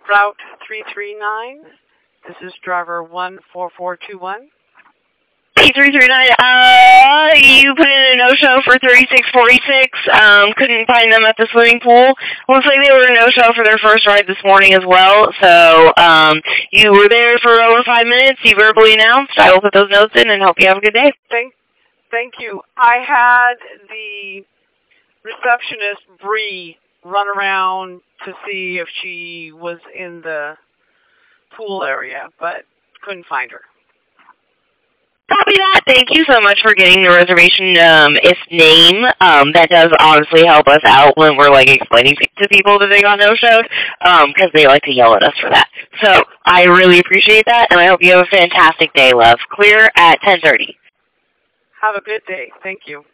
Route 339. This is driver 14421. 8339, you put in a no-show for 3646, couldn't find them at the swimming pool. Looks like they were a no-show for their first ride this morning as well, so you were there for over 5 minutes, you verbally announced. I will put those notes in and hope you have a good day. Thank you. I had the receptionist, Bree, run around to see if she was in the pool area, but couldn't find her. Copy that. Thank you so much for getting the reservation name. That does honestly help us out when we're explaining to people that they got no-showed, because they like to yell at us for that. So I really appreciate that, and I hope you have a fantastic day, love. Clear at 10:30. Have a good day. Thank you.